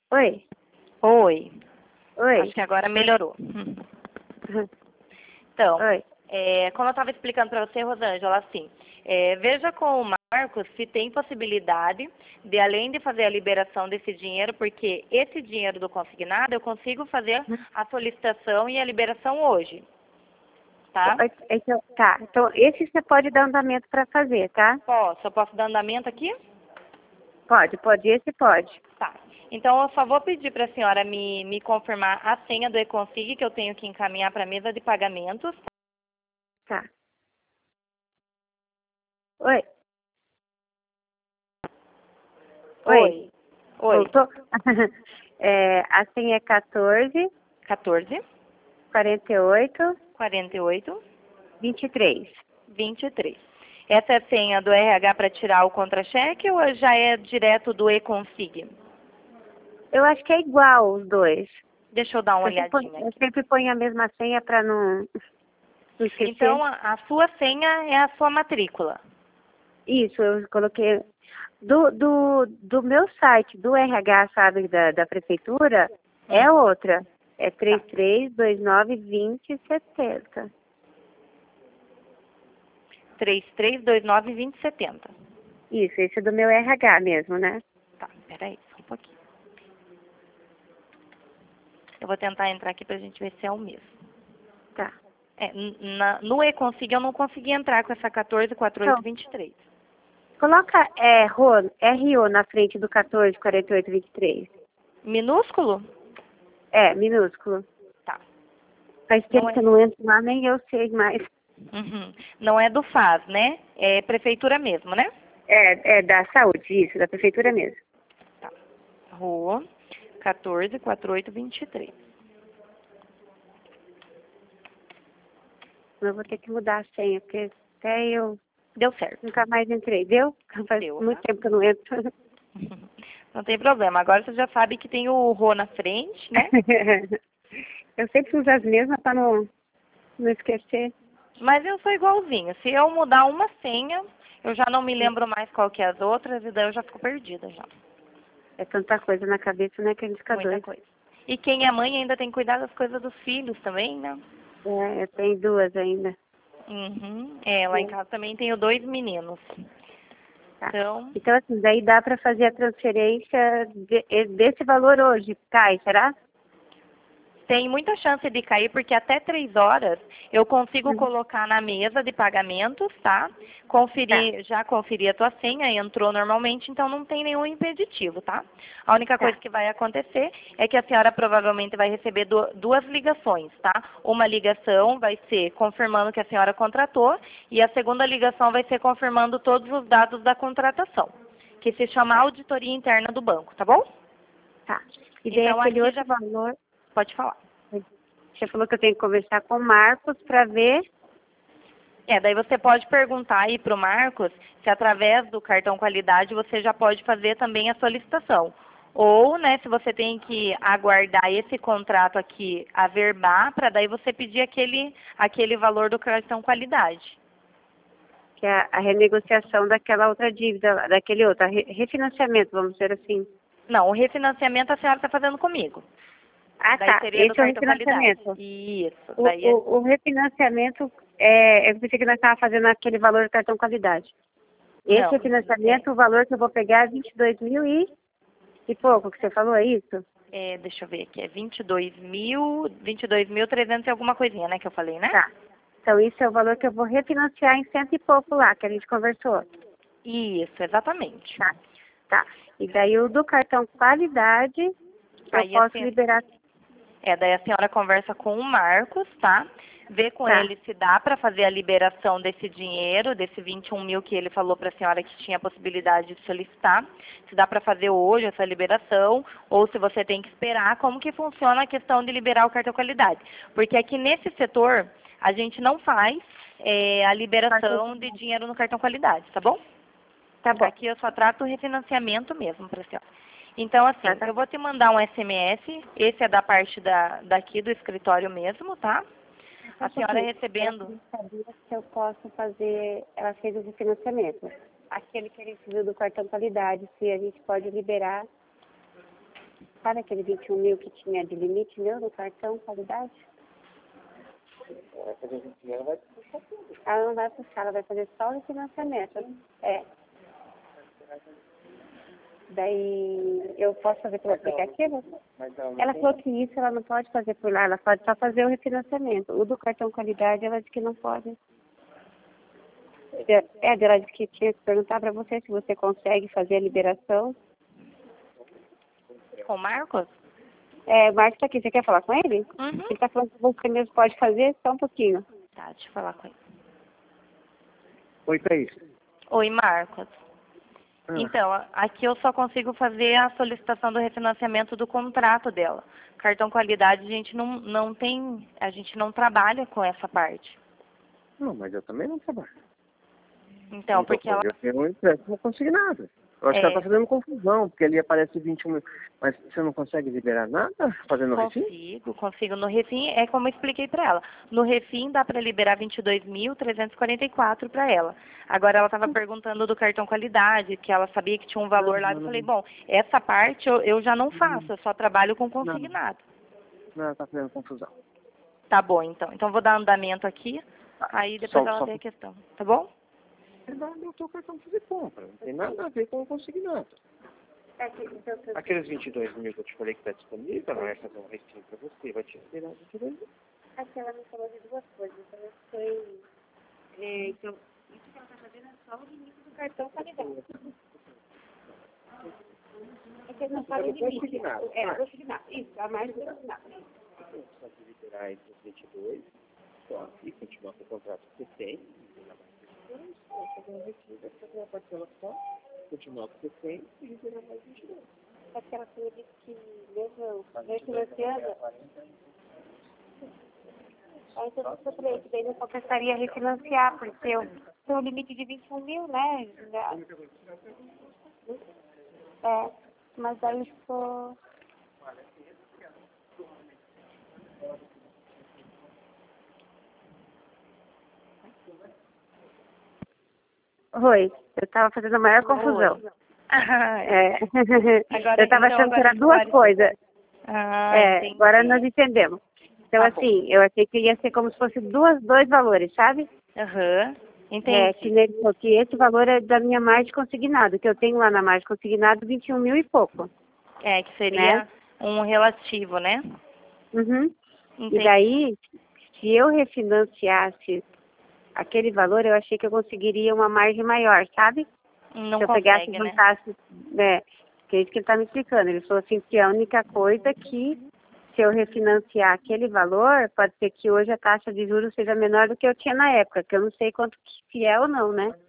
Oi, Oi, acho oi, que agora melhorou. Então, oi. como eu estava explicando para você, Rosângela, assim, veja com o Marcos se tem possibilidade de, além de fazer a liberação desse dinheiro, porque esse dinheiro do consignado eu consigo fazer a solicitação e a liberação hoje, tá? Tá, então esse você pode dar andamento para fazer, tá? Eu posso dar andamento aqui? Pode, esse pode. Tá. Então, eu só vou pedir para a senhora me confirmar a senha do Econsig que eu tenho que encaminhar para a mesa de pagamentos. Tá. Oi, oi, Oi. voltou? A senha é 14, 14, 48, 48, 23. 23. Essa é a senha do RH para tirar o contra-cheque ou já é direto do Econsig? Eu acho que é igual os dois. Deixa eu dar uma olhadinha Eu aqui. sempre ponho a mesma senha para não esquecer. Então, a sua senha é a sua matrícula. Isso, eu coloquei. Do meu site, do RH, sabe, da prefeitura, é Hum, outra. É tá. 33292070. 33292070. Isso, esse é do meu RH mesmo, né? Tá, peraí, só um pouquinho. Eu vou tentar entrar aqui pra gente ver se é o mesmo. Tá. No Econsig eu não consegui entrar com essa Então, 144823. coloca RO na frente do 144823. Minúsculo? É, minúsculo. Tá. Faz Não tempo é. que eu não entro lá, nem eu sei mais. Uhum. Não é do FAS, né? É prefeitura mesmo, né? É da saúde, isso, da prefeitura mesmo. Tá. Rua 144823. Eu vou ter que mudar a senha, porque até eu Deu certo. nunca mais entrei, viu? Faz Deu, muito aham. tempo que eu não entro. Não tem problema. Agora você já sabe que tem o Rô na frente, né? Eu sempre uso as mesmas para não esquecer. Mas eu sou igualzinho. Se eu mudar uma senha, eu já não me lembro mais qual que é as outras e daí eu já fico perdida já. É tanta coisa na cabeça, né, que a gente fica Muita doido. coisa. E quem é mãe ainda tem que cuidar das coisas dos filhos também, né? É, eu tenho duas ainda. Uhum. Lá em É, casa também tenho 2 meninos. tá. Então, Então, assim, daí dá para fazer a transferência desse valor hoje, cai, será? tem muita chance de cair, porque até 3 horas eu consigo Uhum. colocar na mesa de pagamentos, tá? Tá, Já conferi a tua senha, entrou normalmente, então não tem nenhum impeditivo, tá? A única coisa tá. que vai acontecer é que a senhora provavelmente vai receber duas ligações, tá? Uma ligação vai ser confirmando que a senhora contratou e a segunda ligação vai ser confirmando todos os dados da contratação, que se chama Tá, auditoria interna do banco, tá bom? tá. E daí Então aquele aqui outro já valor, pode falar. você falou que eu tenho que conversar com o Marcos para ver. Daí você pode perguntar aí para o Marcos se através do cartão qualidade você já pode fazer também a solicitação. Ou, né, se você tem que aguardar esse contrato aqui averbar, para daí você pedir aquele valor do cartão qualidade. Que é a renegociação daquela outra dívida, daquele outro, refinanciamento, vamos dizer assim. Não, o refinanciamento a senhora está fazendo comigo. Ah, Daí tá. seria do Esse é o cartão qualidade. refinanciamento. Isso, O, daí é. o refinanciamento, eu pensei que nós estávamos fazendo aquele valor do cartão qualidade. Esse Não, refinanciamento, o valor que eu vou pegar é 22 mil e pouco, que você falou, é isso? deixa eu ver aqui, é 22.300 e alguma coisinha, né, que eu falei, né? Tá. Então, isso é o valor que eu vou refinanciar em cento e pouco lá, que a gente conversou. Isso, exatamente. Tá. Tá. E daí o do cartão qualidade, eu Aí posso assim, liberar. daí a senhora conversa com o Marcos, tá? Vê com Tá. ele se dá para fazer a liberação desse dinheiro, desse 21 mil que ele falou para a senhora que tinha a possibilidade de solicitar. Se dá para fazer hoje essa liberação, ou se você tem que esperar, como que funciona a questão de liberar o cartão qualidade. Porque aqui nesse setor, a gente não faz a liberação de dinheiro no cartão qualidade, tá bom? Tá bom. Aqui eu só trato o refinanciamento mesmo para a senhora. Então, Tá, assim, tá. eu vou te mandar um SMS, esse é da parte daqui do escritório mesmo, tá? Só A um senhora pouquinho. Ela recebendo. queria saber se eu posso fazer. Ela fez o refinanciamento. Aquele que a gente viu do cartão qualidade, se a gente pode liberar Sabe aquele 21 mil que tinha de limite meu no cartão qualidade? Vai fazer 20 mil, ela vai puxar tudo. Ela não vai puxar, ela vai fazer só o refinanciamento. É. Daí eu posso fazer pelo aplicativo? Ela falou que isso ela não pode fazer por lá, ela pode só fazer o refinanciamento. O do cartão qualidade ela disse que não pode. Ela disse que tinha que perguntar para você se você consegue fazer a liberação. Com o Marcos? O Marcos tá aqui, você quer falar com ele? Uhum. Ele tá falando que você mesmo pode fazer, só um pouquinho. Tá, deixa eu falar com ele. Oi, Thaís. Oi, Marcos. Ah. Então, aqui eu só consigo fazer a solicitação do refinanciamento do contrato dela. Cartão qualidade a gente não tem, a gente não trabalha com essa parte. Não, mas eu também não trabalho. Então, porque ela... Eu tenho um empréstimo consignado. Eu acho que ela está fazendo confusão, porque ali aparece 21 mil. Mas você não consegue liberar nada fazendo o refim? Consigo. No refim, é como eu expliquei para ela. No refim dá para liberar 22.344 para ela. Agora ela estava perguntando do cartão qualidade, que ela sabia que tinha um valor lá. Eu falei, bom, essa parte eu já não faço, eu só trabalho com consignado. Não, ela está fazendo confusão. Tá bom, então. Então vou dar andamento aqui, aí depois ela vê a questão. Tá bom? Eu estou cartão fazer compra, não tem nada a ver com o consignado. Aqueles 22 mil que eu te falei que está disponível, ela vai fazer um refim para você, vai te liberar 22 mil. Aqui ela me falou de duas coisas. Ela foi... então, isso que ela está fazendo é só o limite do cartão qualidade. É que ele não fala o limite. O consignado. Isso, a mais do consignado. Você pode liberar esses 22 só, e continuar com o contrato que você tem. Fazer um refim, vai fazer uma parcela só, continuar com o que você tem e liberar mais 22. É que ela falou que mesmo refinanciando... Aí eu falei que daí não compensaria refinanciar, porque eu tenho um limite de 21 mil, né? Mas aí ficou... Oi, eu estava fazendo a maior confusão. Agora, eu estava achando que era duas coisas. Agora nós entendemos. Então, assim, eu achei que ia ser como se fosse dois valores, sabe? Entendi. Que esse valor é da minha margem consignado, que eu tenho lá na margem consignado 21 mil e pouco. Que seria um relativo, né? Uhum. E daí, se eu refinanciasse aquele valor, eu achei que eu conseguiria uma margem maior, sabe? Não se eu consegue, pegasse e juntasse, que é isso que ele está me explicando. Ele falou assim que a única coisa que, se eu refinanciar aquele valor, pode ser que hoje a taxa de juros seja menor do que eu tinha na época, que eu não sei quanto que é ou não, né?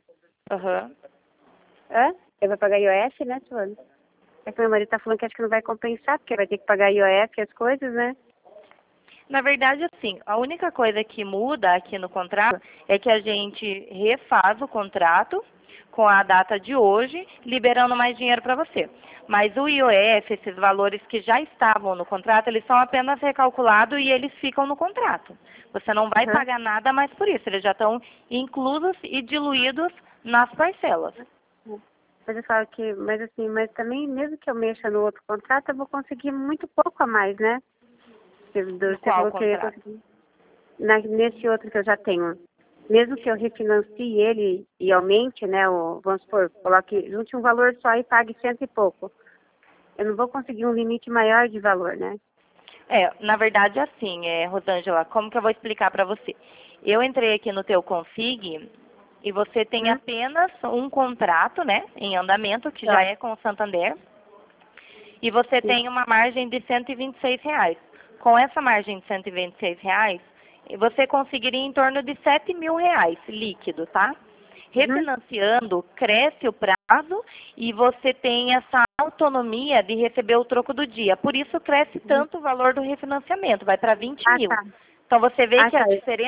Você vai pagar IOF, né, Suane? É que meu marido está falando que acho que não vai compensar, porque vai ter que pagar IOF e as coisas, né? Na verdade, assim, a única coisa que muda aqui no contrato é que a gente refaz o contrato com a data de hoje, liberando mais dinheiro para você. Mas o IOF, esses valores que já estavam no contrato, eles são apenas recalculados e eles ficam no contrato. Você não vai pagar nada mais por isso, eles já estão inclusos e diluídos nas parcelas. Mas eu falo que, mas também, mesmo que eu mexa no outro contrato, eu vou conseguir muito pouco a mais, né? Qual contrato? Nesse outro que eu já tenho. Mesmo que eu refinancie ele e aumente, né? Vamos supor, coloque, junte um valor só e pague 100 e pouco. Eu não vou conseguir um limite maior de valor, né? Na verdade, assim, Rosângela, como que eu vou explicar para você? Eu entrei aqui no teu config e você tem apenas um contrato, né, em andamento, que já é com o Santander, e você tem uma margem de R$126. Com essa margem de R$126, você conseguiria em torno de R$7.000 líquido, tá? Refinanciando, cresce o prazo e você tem essa autonomia de receber o troco do dia. Por isso cresce tanto o valor do refinanciamento, vai para 20 mil. Então você vê que a diferença